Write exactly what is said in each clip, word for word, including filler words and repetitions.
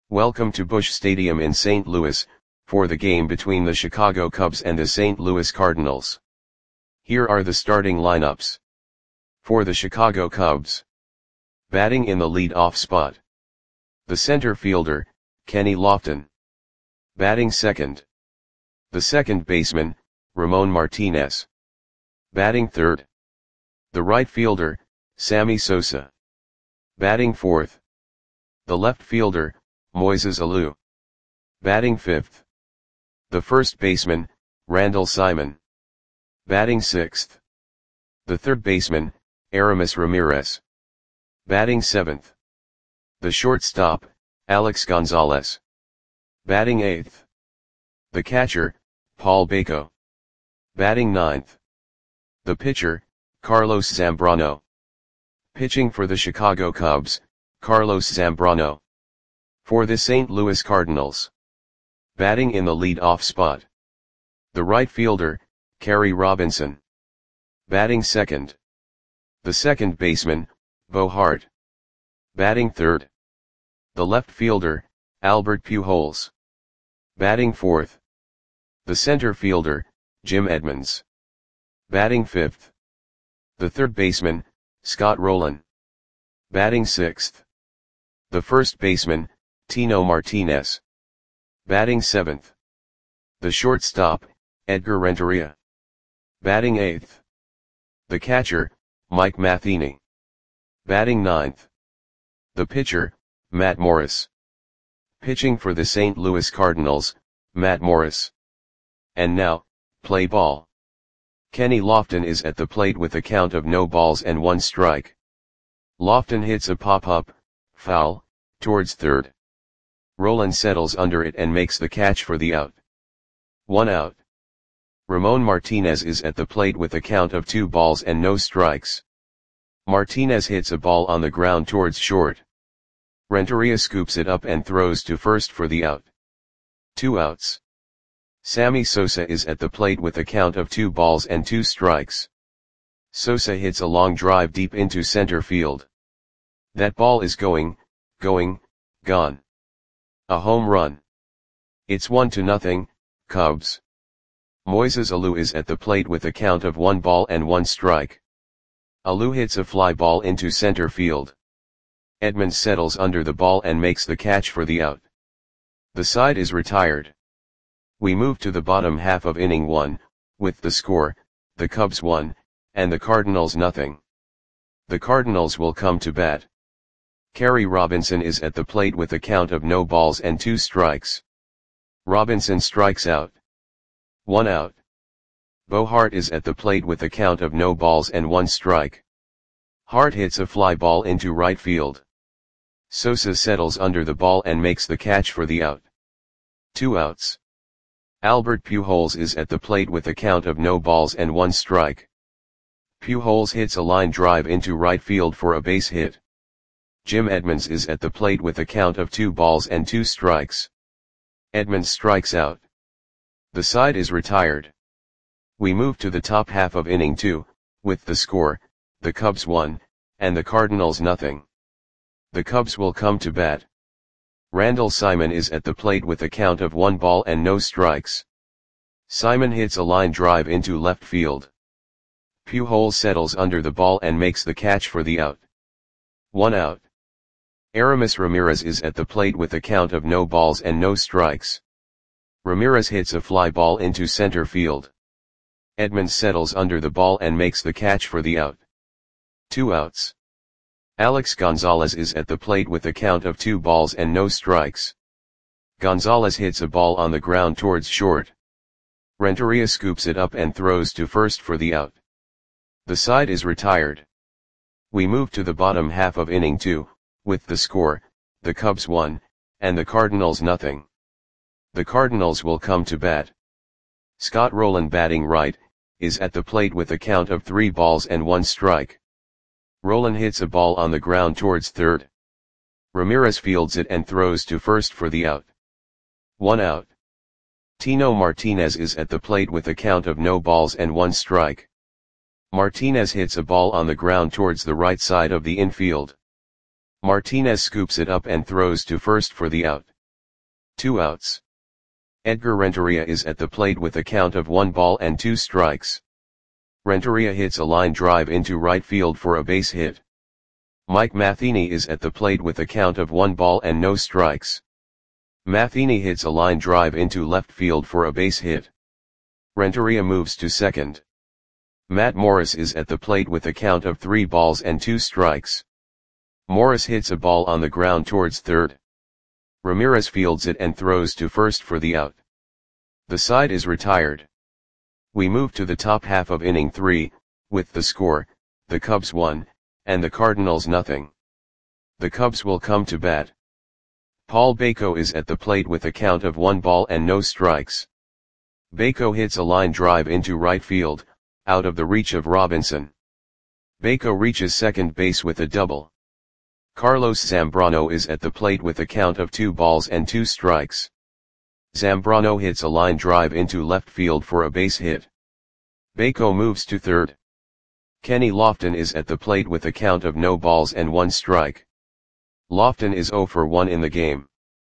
Welcome to Busch Stadium in Saint Louis, for the game between the Chicago Cubs and the Saint Louis Cardinals. Here are the starting lineups. For the Chicago Cubs. Batting in the lead-off spot. The center fielder, Kenny Lofton. Batting second. The second baseman, Ramon Martinez. Batting third. The right fielder, Sammy Sosa. Batting fourth. The left fielder, Moises Alou. Batting fifth. The first baseman, Randall Simon. Batting sixth. The third baseman, Aramis Ramirez. Batting seventh. The shortstop, Alex Gonzalez. Batting eighth. The catcher, Paul Baco. Batting ninth. The pitcher, Carlos Zambrano. Pitching for the Chicago Cubs, Carlos Zambrano. For the Saint Louis Cardinals. Batting in the lead-off spot. The right fielder, Kerry Robinson. Batting second. The second baseman, Bo Hart. Batting third. The left fielder, Albert Pujols. Batting fourth. The center fielder, Jim Edmonds. Batting fifth. The third baseman, Scott Rolen. Batting sixth. The first baseman, Tino Martinez. Batting seventh. The shortstop, Edgar Renteria. Batting eighth. The catcher, Mike Matheny. Batting ninth. The pitcher, Matt Morris. Pitching for the Saint Louis Cardinals, Matt Morris. And now, play ball. Kenny Lofton is at the plate with a count of no balls and one strike. Lofton hits a pop-up, foul, towards third. Rolen settles under it and makes the catch for the out. One out. Ramon Martinez is at the plate with a count of two balls and no strikes. Martinez hits a ball on the ground towards short. Renteria scoops it up and throws to first for the out. Two outs. Sammy Sosa is at the plate with a count of two balls and two strikes. Sosa hits a long drive deep into center field. That ball is going, going, gone. A home run. It's one to nothing, Cubs. Moises Alou is at the plate with a count of one ball and one strike. Alou hits a fly ball into center field. Edmonds settles under the ball and makes the catch for the out. The side is retired. We move to the bottom half of inning one, with the score, the Cubs one, and the Cardinals nothing. The Cardinals will come to bat. Kerry Robinson is at the plate with a count of no balls and two strikes. Robinson strikes out. One out. Bo Hart is at the plate with a count of no balls and one strike. Hart hits a fly ball into right field. Sosa settles under the ball and makes the catch for the out. Two outs. Albert Pujols is at the plate with a count of no balls and one strike. Pujols hits a line drive into right field for a base hit. Jim Edmonds is at the plate with a count of two balls and two strikes. Edmonds strikes out. The side is retired. We move to the top half of inning two, with the score, the Cubs one, and the Cardinals nothing. The Cubs will come to bat. Randall Simon is at the plate with a count of one ball and no strikes. Simon hits a line drive into left field. Pujols settles under the ball and makes the catch for the out. One out. Aramis Ramirez is at the plate with a count of no balls and no strikes. Ramirez hits a fly ball into center field. Edmonds settles under the ball and makes the catch for the out. Two outs. Alex Gonzalez is at the plate with a count of two balls and no strikes. Gonzalez hits a ball on the ground towards short. Renteria scoops it up and throws to first for the out. The side is retired. We move to the bottom half of inning two, with the score, the Cubs one, and the Cardinals nothing. The Cardinals will come to bat. Scott Rolen, batting right, is at the plate with a count of three balls and one strike. Rolen hits a ball on the ground towards third. Ramirez fields it and throws to first for the out. One out. Tino Martinez is at the plate with a count of no balls and one strike. Martinez hits a ball on the ground towards the right side of the infield. Martinez scoops it up and throws to first for the out. Two outs. Edgar Renteria is at the plate with a count of one ball and two strikes. Renteria hits a line drive into right field for a base hit. Mike Matheny is at the plate with a count of one ball and no strikes. Matheny hits a line drive into left field for a base hit. Renteria moves to second. Matt Morris is at the plate with a count of three balls and two strikes. Morris hits a ball on the ground towards third. Ramirez fields it and throws to first for the out. The side is retired. We move to the top half of inning three, with the score, the Cubs one, and the Cardinals nothing. The Cubs will come to bat. Paul Bako is at the plate with a count of one ball and no strikes. Bako hits a line drive into right field, out of the reach of Robinson. Bako reaches second base with a double. Carlos Zambrano is at the plate with a count of two balls and two strikes. Zambrano hits a line drive into left field for a base hit. Bako moves to third. Kenny Lofton is at the plate with a count of no balls and one strike. Lofton is oh for one in the game.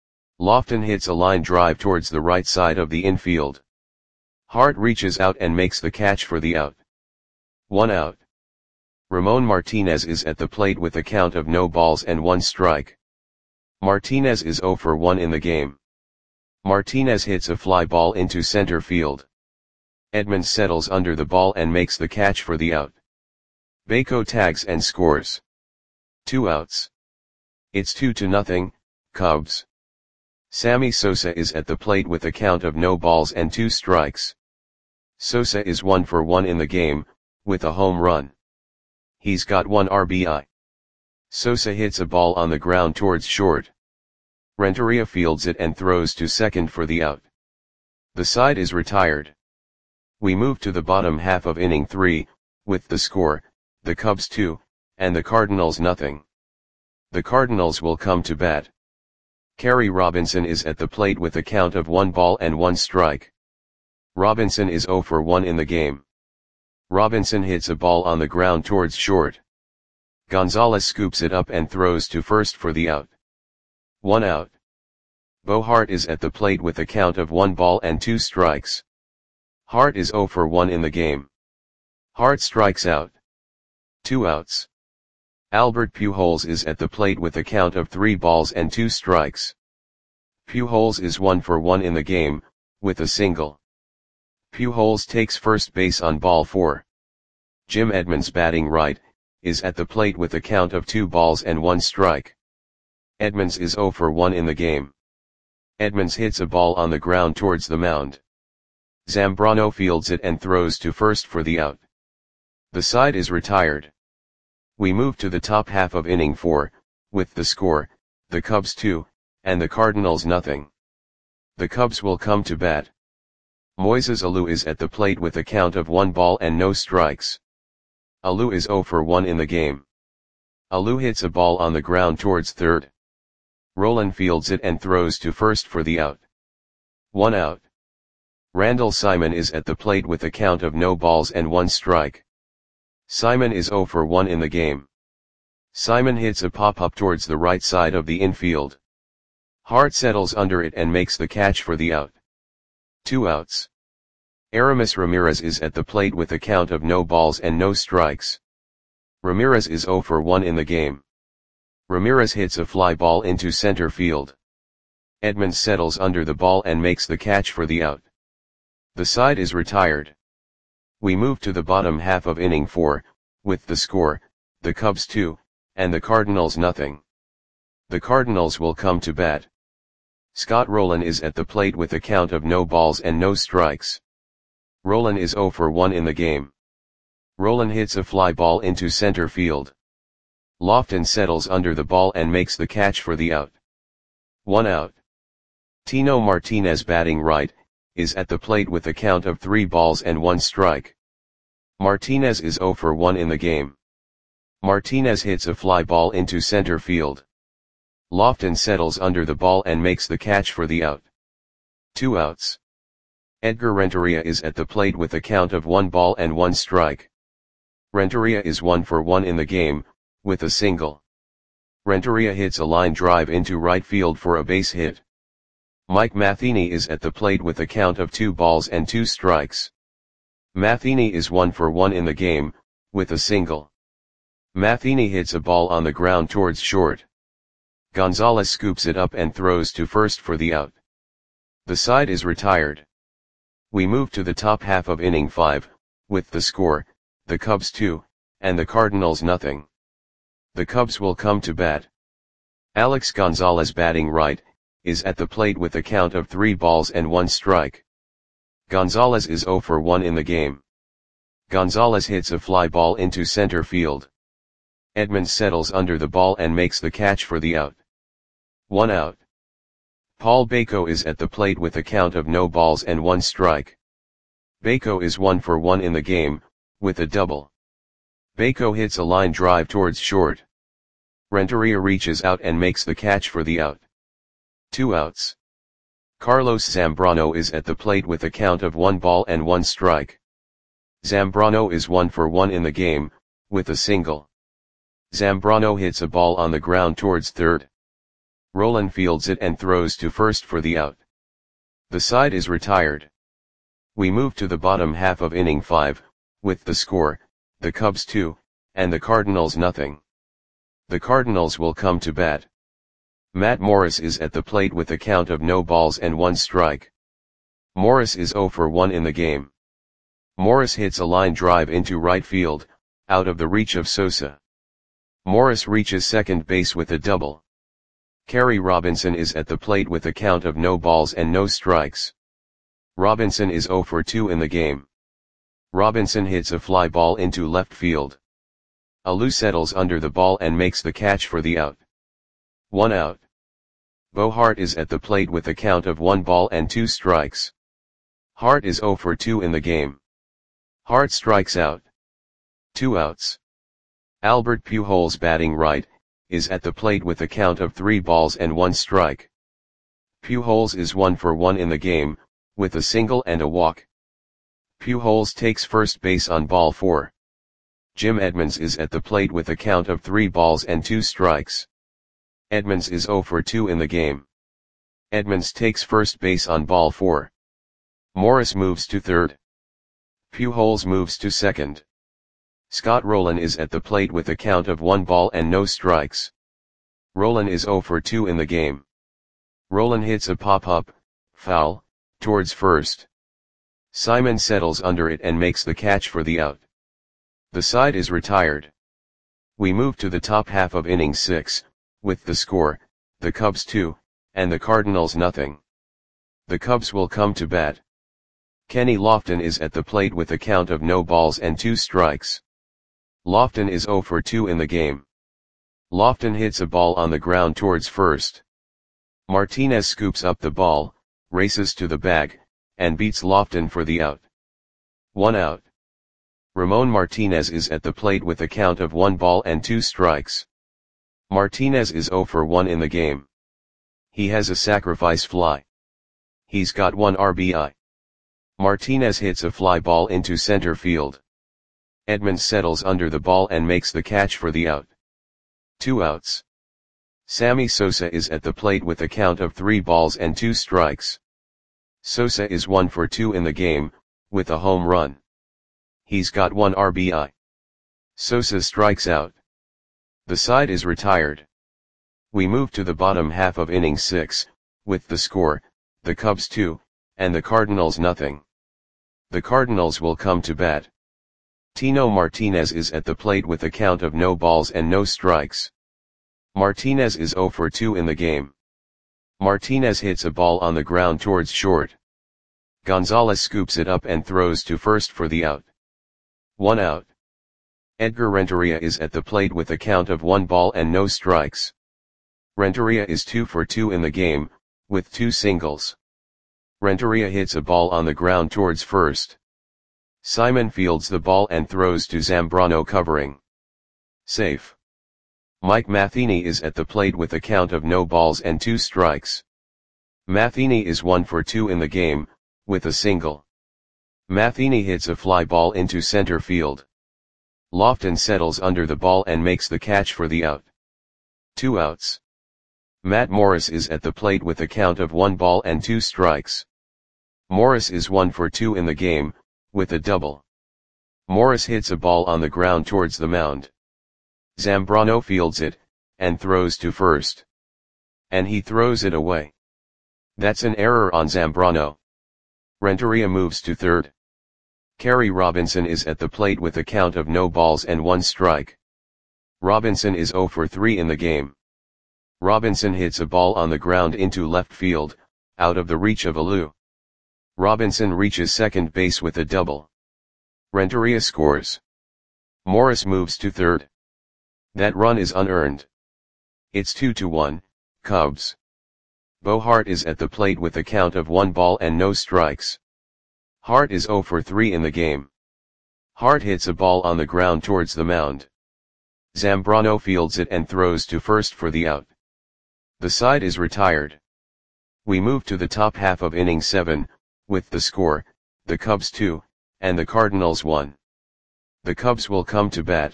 Lofton hits a line drive towards the right side of the infield. Hart reaches out and makes the catch for the out. One out. Ramon Martinez is at the plate with a count of no balls and one strike. Martinez is oh for one in the game. Martinez hits a fly ball into center field. Edmonds settles under the ball and makes the catch for the out. Bako tags and scores. Two outs. It's two to nothing, Cubs. Sammy Sosa is at the plate with a count of no balls and two strikes. Sosa is one for one in the game, with a home run. He's got one R B I. Sosa hits a ball on the ground towards short. Renteria fields it and throws to second for the out. The side is retired. We move to the bottom half of inning three, with the score, the Cubs two, and the Cardinals nothing. The Cardinals will come to bat. Kerry Robinson is at the plate with a count of one ball and one strike. Robinson is oh for one in the game. Robinson hits a ball on the ground towards short. Gonzalez scoops it up and throws to first for the out. One out. Bo Hart is at the plate with a count of one ball and two strikes. Hart is oh for one in the game. Hart strikes out. Two outs. Albert Pujols is at the plate with a count of three balls and two strikes. Pujols is one for one in the game, with a single. Pujols takes first base on ball four. Jim Edmonds, batting right, is at the plate with a count of two balls and one strike. Edmonds is oh for one in the game. Edmonds hits a ball on the ground towards the mound. Zambrano fields it and throws to first for the out. The side is retired. We move to the top half of inning four, with the score, the Cubs two, and the Cardinals nothing. The Cubs will come to bat. Moises Alou is at the plate with a count of one ball and no strikes. Alou is oh for one in the game. Alou hits a ball on the ground towards third. Rolen fields it and throws to first for the out. One out. Randall Simon is at the plate with a count of no balls and one strike. Simon is oh for one in the game. Simon hits a pop-up towards the right side of the infield. Hart settles under it and makes the catch for the out. Two outs. Aramis Ramirez is at the plate with a count of no balls and no strikes. Ramirez is oh for one in the game. Ramirez hits a fly ball into center field. Edmonds settles under the ball and makes the catch for the out. The side is retired. We move to the bottom half of inning four, with the score, the Cubs two, and the Cardinals nothing. The Cardinals will come to bat. Scott Rolen is at the plate with a count of no balls and no strikes. Rolen is oh for one in the game. Rolen hits a fly ball into center field. Lofton settles under the ball and makes the catch for the out. One out. Tino Martinez, batting right, is at the plate with a count of three balls and one strike. Martinez is oh for one in the game. Martinez hits a fly ball into center field. Lofton settles under the ball and makes the catch for the out. Two outs. Edgar Renteria is at the plate with a count of one ball and one strike. Renteria is one for one in the game, with a single. Renteria hits a line drive into right field for a base hit. Mike Matheny is at the plate with a count of two balls and two strikes. Matheny is one for one in the game, with a single. Matheny hits a ball on the ground towards short. Gonzalez scoops it up and throws to first for the out. The side is retired. We move to the top half of inning five, with the score, the Cubs two, and the Cardinals nothing. The Cubs will come to bat. Alex Gonzalez, batting right, is at the plate with a count of three balls and one strike. Gonzalez is zero for one in the game. Gonzalez hits a fly ball into center field. Edmonds settles under the ball and makes the catch for the out. One out. Paul Bako is at the plate with a count of no balls and one strike. Bako is one for one in the game, with a double. Bako hits a line drive towards short. Renteria reaches out and makes the catch for the out. Two outs. Carlos Zambrano is at the plate with a count of one ball and one strike. Zambrano is one for one in the game, with a single. Zambrano hits a ball on the ground towards third. Roland fields it and throws to first for the out. The side is retired. We move to the bottom half of inning five, with the score, the Cubs two, and the Cardinals nothing. The Cardinals will come to bat. Matt Morris is at the plate with a count of no balls and one strike. Morris is zero for one in the game. Morris hits a line drive into right field, out of the reach of Sosa. Morris reaches second base with a double. Kerry Robinson is at the plate with a count of no balls and no strikes. Robinson is zero for two in the game. Robinson hits a fly ball into left field. Alou settles under the ball and makes the catch for the out. One out. Bo Hart is at the plate with a count of one ball and two strikes. Hart is zero for two in the game. Hart strikes out. Two outs. Albert Pujols, batting right, is at the plate with a count of three balls and one strike. Pujols is one for one in the game, with a single and a walk. Pujols takes first base on ball four. Jim Edmonds is at the plate with a count of three balls and two strikes. Edmonds is zero for two in the game. Edmonds takes first base on ball four. Morris moves to third. Pujols moves to second. Scott Rolen is at the plate with a count of one ball and no strikes. Rolen is zero for two in the game. Rolen hits a pop-up, foul, towards first. Simon settles under it and makes the catch for the out. The side is retired. We move to the top half of inning six, with the score, the Cubs two, and the Cardinals nothing. The Cubs will come to bat. Kenny Lofton is at the plate with a count of no balls and two strikes. Lofton is zero for two in the game. Lofton hits a ball on the ground towards first. Martinez scoops up the ball, races to the bag, and beats Lofton for the out. One out. Ramon Martinez is at the plate with a count of one ball and two strikes. Martinez is zero for one in the game. He has a sacrifice fly. He's got one R B I. Martinez hits a fly ball into center field. Edmonds settles under the ball and makes the catch for the out. Two outs. Sammy Sosa is at the plate with a count of three balls and two strikes. Sosa is one for two in the game, with a home run. He's got one R B I. Sosa strikes out. The side is retired. We move to the bottom half of inning six, with the score, the Cubs two, and the Cardinals nothing. The Cardinals will come to bat. Tino Martinez is at the plate with a count of no balls and no strikes. Martinez is zero for two in the game. Martinez hits a ball on the ground towards short. Gonzalez scoops it up and throws to first for the out. One out. Edgar Renteria is at the plate with a count of one ball and no strikes. Renteria is two for two in the game, with two singles. Renteria hits a ball on the ground towards first. Simon fields the ball and throws to Zambrano covering. Safe. Mike Matheny is at the plate with a count of no balls and two strikes. Matheny is one for two in the game, with a single. Matheny hits a fly ball into center field. Lofton settles under the ball and makes the catch for the out. Two outs. Matt Morris is at the plate with a count of one ball and two strikes. Morris is one for two in the game, with a double. Morris hits a ball on the ground towards the mound. Zambrano fields it, and throws to first. And he throws it away. That's an error on Zambrano. Renteria moves to third. Kerry Robinson is at the plate with a count of no balls and one strike. Robinson is zero for three in the game. Robinson hits a ball on the ground into left field, out of the reach of Alou. Robinson reaches second base with a double. Renteria scores. Morris moves to third. That run is unearned. It's two to one, Cubs. Bo Hart is at the plate with a count of one ball and no strikes. Hart is zero for three in the game. Hart hits a ball on the ground towards the mound. Zambrano fields it and throws to first for the out. The side is retired. We move to the top half of inning seven, with the score, the Cubs two, and the Cardinals one. The Cubs will come to bat.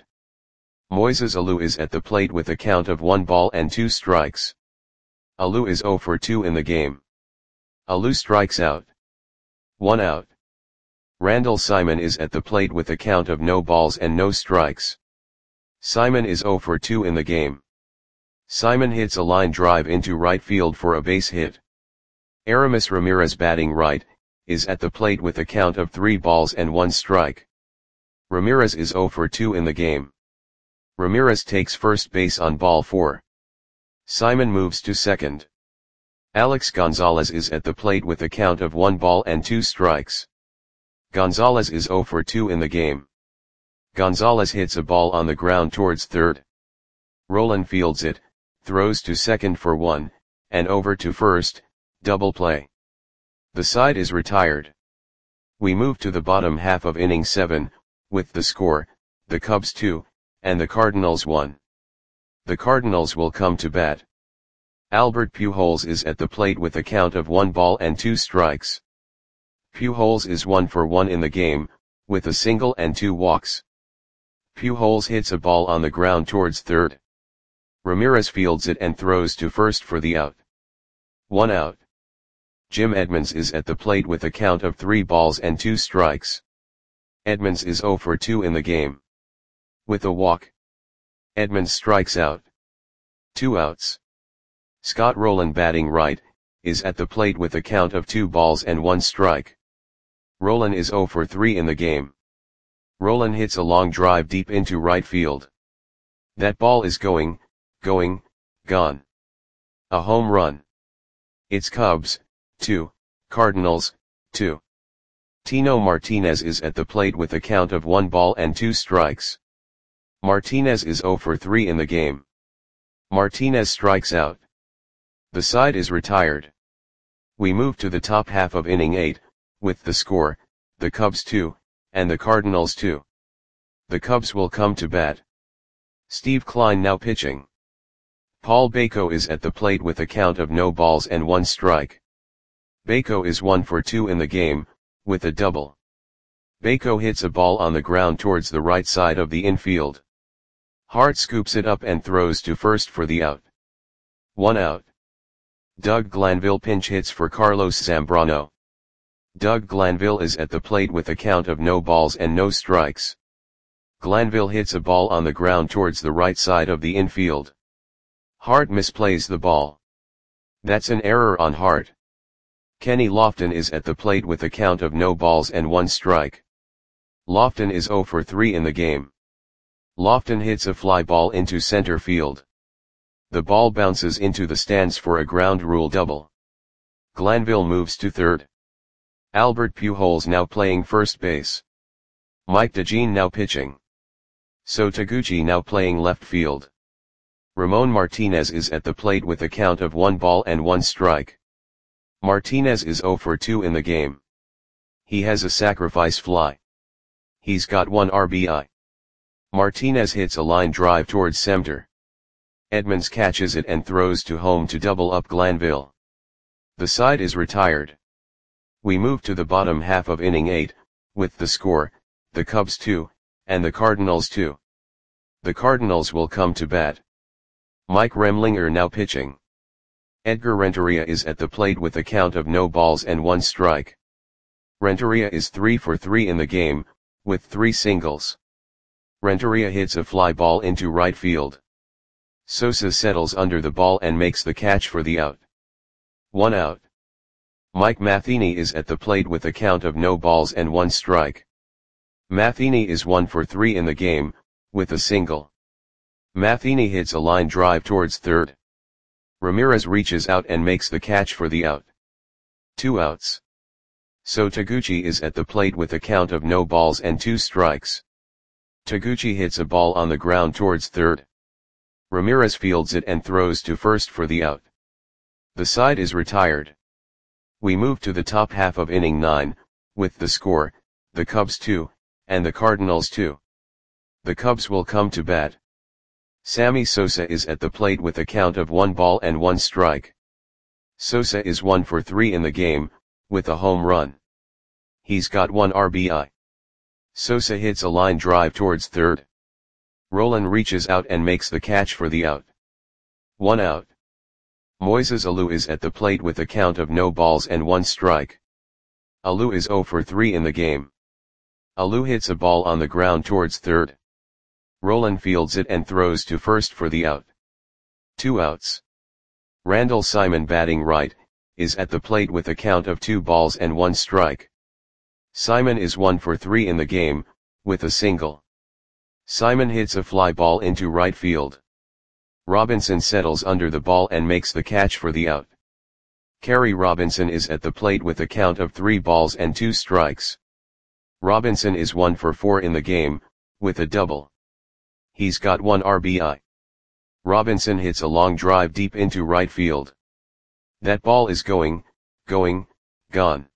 Moises Alou is at the plate with a count of one ball and two strikes. Alou is zero for two in the game. Alou strikes out. One out. Randall Simon is at the plate with a count of no balls and no strikes. Simon is zero for two in the game. Simon hits a line drive into right field for a base hit. Aramis Ramirez, batting right, is at the plate with a count of three balls and one strike. Ramirez is zero for two in the game. Ramirez takes first base on ball four. Simon moves to second. Alex Gonzalez is at the plate with a count of one ball and two strikes. Gonzalez is zero for two in the game. Gonzalez hits a ball on the ground towards third. Roland fields it, throws to second for one, and over to first, double play. The side is retired. We move to the bottom half of inning seven, with the score, the Cubs two, and the Cardinals one. The Cardinals will come to bat. Albert Pujols is at the plate with a count of one ball and two strikes. Pujols is one for one in the game, with a single and two walks. Pujols hits a ball on the ground towards third. Ramirez fields it and throws to first for the out. One out. Jim Edmonds is at the plate with a count of three balls and two strikes. Edmonds is zero for two in the game. With a walk. Edmonds strikes out. Two outs. Scott Rolen, batting right, is at the plate with a count of two balls and one strike. Rolen is zero for three in the game. Rolen hits a long drive deep into right field. That ball is going, going, gone. A home run. It's Cubs, two, Cardinals, two. Tino Martinez is at the plate with a count of one ball and two strikes. Martinez is zero for three in the game. Martinez strikes out. The side is retired. We move to the top half of inning eight, with the score, the Cubs two, and the Cardinals two. The Cubs will come to bat. Steve Kline now pitching. Paul Bako is at the plate with a count of no balls and one strike. Bako is one for two in the game, with a double. Bako hits a ball on the ground towards the right side of the infield. Hart scoops it up and throws to first for the out. One out. Doug Glanville pinch hits for Carlos Zambrano. Doug Glanville is at the plate with a count of no balls and no strikes. Glanville hits a ball on the ground towards the right side of the infield. Hart misplays the ball. That's an error on Hart. Kenny Lofton is at the plate with a count of no balls and one strike. Lofton is zero for three in the game. Lofton hits a fly ball into center field. The ball bounces into the stands for a ground rule double. Glanville moves to third. Albert Pujols now playing first base. Mike DeJean now pitching. So Taguchi now playing left field. Ramon Martinez is at the plate with a count of one ball and one strike. Martinez is zero for two in the game. He has a sacrifice fly. He's got one R B I. Martinez hits a line drive towards center. Edmonds catches it and throws to home to double up Glanville. The side is retired. We move to the bottom half of inning eight, with the score, the Cubs two, and the Cardinals two. The Cardinals will come to bat. Mike Remlinger now pitching. Edgar Renteria is at the plate with a count of no balls and one strike. Renteria is three for three in the game, with three singles. Renteria hits a fly ball into right field. Sosa settles under the ball and makes the catch for the out. One out. Mike Matheny is at the plate with a count of no balls and one strike. Matheny is one for three in the game, with a single. Matheny hits a line drive towards third. Ramirez reaches out and makes the catch for the out. Two outs. So Taguchi is at the plate with a count of no balls and two strikes. Taguchi hits a ball on the ground towards third. Ramirez fields it and throws to first for the out. The side is retired. We move to the top half of inning nine, with the score, the Cubs two, and the Cardinals two. The Cubs will come to bat. Sammy Sosa is at the plate with a count of one ball and one strike. Sosa is one for three in the game, with a home run. He's got one R B I. Sosa hits a line drive towards third. Rolen reaches out and makes the catch for the out. One out. Moises Alou is at the plate with a count of no balls and one strike. Alou is zero for three in the game. Alou hits a ball on the ground towards third. Rolen fields it and throws to first for the out. Two outs. Randall Simon, batting right, is at the plate with a count of two balls and one strike. Simon is one for three in the game, with a single. Simon hits a fly ball into right field. Robinson settles under the ball and makes the catch for the out. Kerry Robinson is at the plate with a count of three balls and two strikes. Robinson is one for four in the game, with a double. He's got one R B I. Robinson hits a long drive deep into right field. That ball is going, going, gone.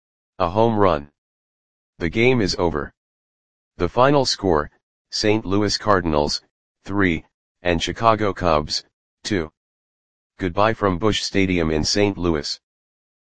A home run. The game is over. The final score, Saint Louis Cardinals, three, and Chicago Cubs, two. Goodbye from Busch Stadium in Saint Louis.